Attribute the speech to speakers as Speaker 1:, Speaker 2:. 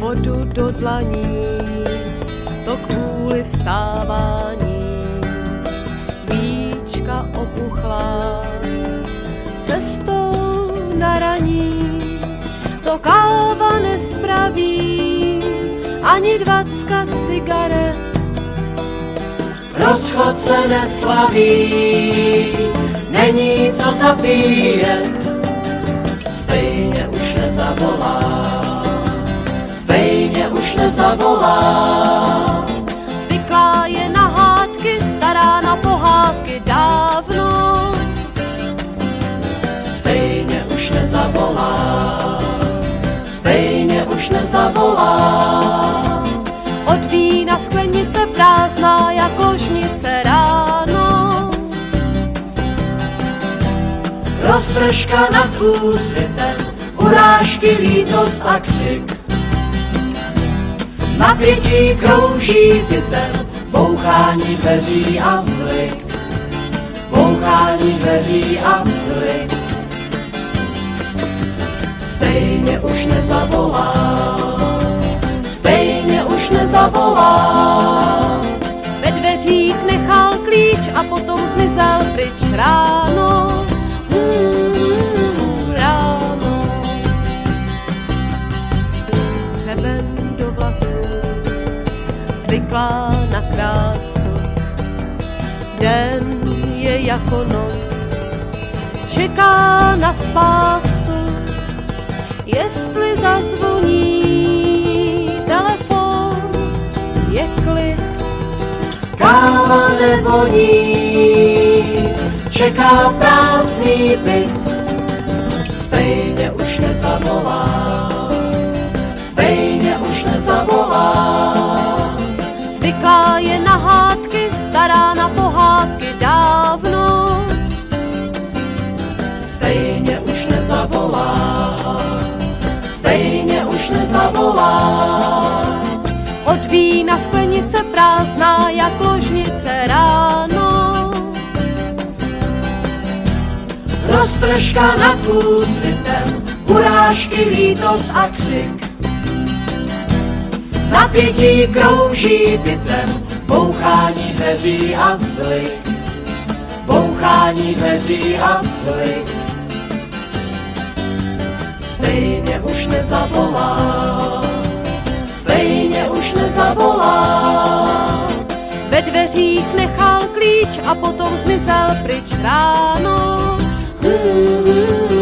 Speaker 1: vodu do dlaní, to kvůli vstávání. Víčka opuchlá cestou na raní, to káva nespraví, ani 20 cigaret.
Speaker 2: Rozchod se neslaví, není co zabíjet, stejně už nezavolá, stejně už nezavolá.
Speaker 1: Zvyklá je na hádky, stará na pohádky dávno,
Speaker 2: stejně už nezavolá, stejně už nezavolá.
Speaker 1: od vína sklenice prázdná jak ložnice ráno.
Speaker 2: Roztržka nad úsvitem, urážky, lítost a křik. Napětí krouží bytem, bouchání dveří a vzlik. Bouchání dveří a vzlik. Stejně už nezavolá, stejně už nezavolá.
Speaker 1: Ve dveřích nechal klíč a potom zmizel pryč ráno. Ráno. Hřeben do vlasů, zvyklá na krásu. Den je jako noc, čeká na spásu. Jestli zazvoní telefon, je klid.
Speaker 2: Káva nevoní, čeká prázdný byt. Stejně už nezavolá, stejně už nezavolá.
Speaker 1: Zvyklá je na hádky, stará na pohádky dávno.
Speaker 2: Stejně už nezavolá, stejně už nezavolá.
Speaker 1: Od vína sklenice prázdná jak ložnice ráno.
Speaker 2: Roztržka nad úsvitem, urážky, lítost a křik. Napětí krouží bytem, bouchání dveří a vzlik. Bouchání dveří a vzlik. Stejně už nezavolá, stejně už nezavolá.
Speaker 1: Ve dveřích nechal klíč a potom zmizel pryč ráno.